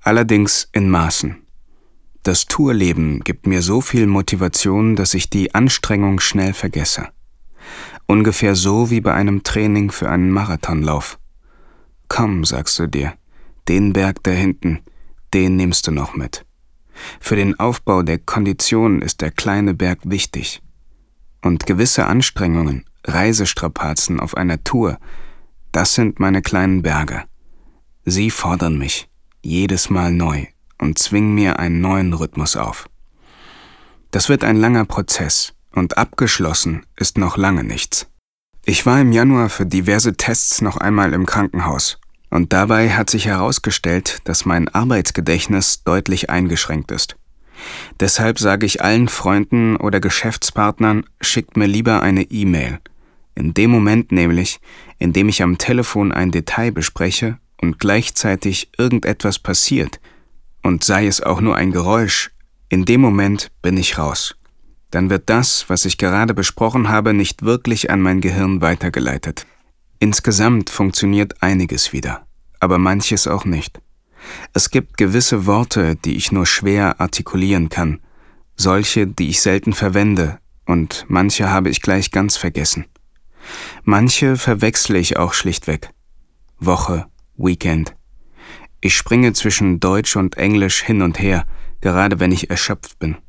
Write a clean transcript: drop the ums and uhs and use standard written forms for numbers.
Allerdings in Maßen. Das Tourleben gibt mir so viel Motivation, dass ich die Anstrengung schnell vergesse. Ungefähr so wie bei einem Training für einen Marathonlauf. Komm, sagst du dir, den Berg da hinten, den nimmst du noch mit. Für den Aufbau der Kondition ist der kleine Berg wichtig. Und gewisse Anstrengungen, Reisestrapazen auf einer Tour, das sind meine kleinen Berge. Sie fordern mich, jedes Mal neu, und zwingen mir einen neuen Rhythmus auf. Das wird ein langer Prozess, und abgeschlossen ist noch lange nichts. Ich war im Januar für diverse Tests noch einmal im Krankenhaus, und dabei hat sich herausgestellt, dass mein Arbeitsgedächtnis deutlich eingeschränkt ist. Deshalb sage ich allen Freunden oder Geschäftspartnern, schickt mir lieber eine E-Mail. In dem Moment nämlich, in dem ich am Telefon ein Detail bespreche und gleichzeitig irgendetwas passiert, und sei es auch nur ein Geräusch, in dem Moment bin ich raus. Dann wird das, was ich gerade besprochen habe, nicht wirklich an mein Gehirn weitergeleitet. Insgesamt funktioniert einiges wieder, aber manches auch nicht. Es gibt gewisse Worte, die ich nur schwer artikulieren kann, solche, die ich selten verwende, und manche habe ich gleich ganz vergessen. Manche verwechsle ich auch schlichtweg. Woche, Weekend. Ich springe zwischen Deutsch und Englisch hin und her, gerade wenn ich erschöpft bin.